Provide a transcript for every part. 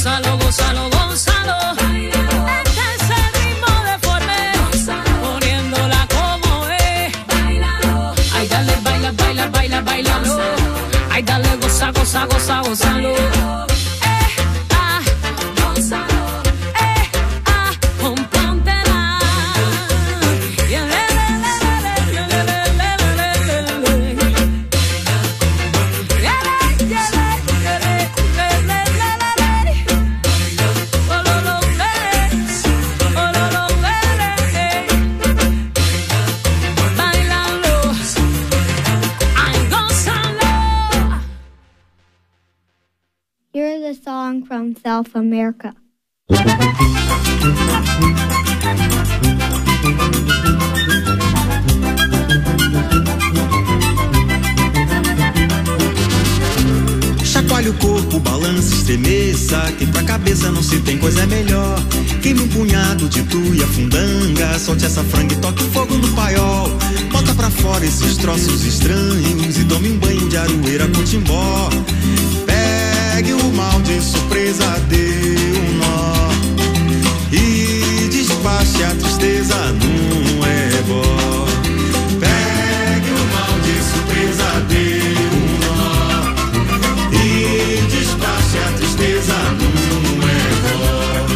gózalo, gózalo, gózalo. Este es el ritmo deforme, poniéndola como es. Ay, dale, baila, baila, baila, bailalo. Ay, dale, goza, goza, goza, gózalo. Here's a song from South America. Chacoalhe o corpo, balance, estremeça, que pra cabeça não se tem coisa melhor. Queime um punhado de tuia, fundanga, solte essa franga e toque fogo no paiol. Bota pra fora esses troços estranhos e tome um banho de aroeira com timbó. Pegue o mal de surpresa, dê um nó e despache a tristeza num ebó. Pegue o mal de surpresa, dê um nó e despache a tristeza num ebó.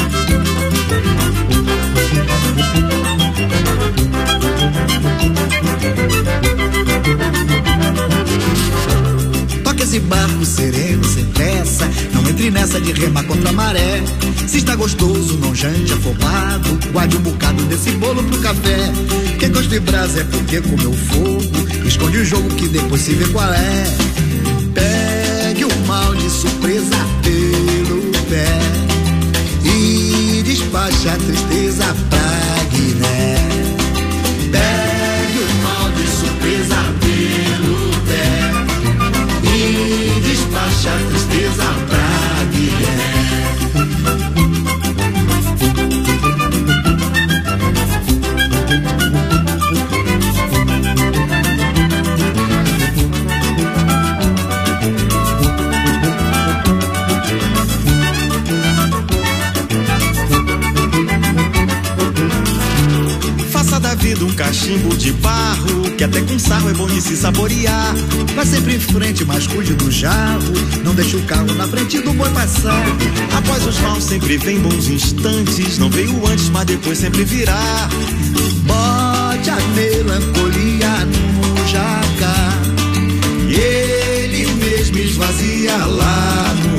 Toque esse barco sereno, sem pressa, não entre nessa de remar contra a maré. Se está gostoso, não jante afobado, guarde um bocado desse bolo pro café. Quem gosta de brasa é porque comeu fogo, esconde o jogo que depois se vê qual é. Pegue o mal de surpresa pelo pé e despache a tristeza pra Guiné. Pegue o mal de surpresa pelo pé e despache a tristeza pra Guiné. Faça da vida um cachimbo de barro, que até com sarro é bom de se saborear. Vai sempre em frente, mas cuide do jarro, não deixe o carro na frente do boi passar. Após os maus sempre vem bons instantes, não veio antes, mas depois sempre virá. Bote a melancolia no jacar e ele mesmo esvazia lá no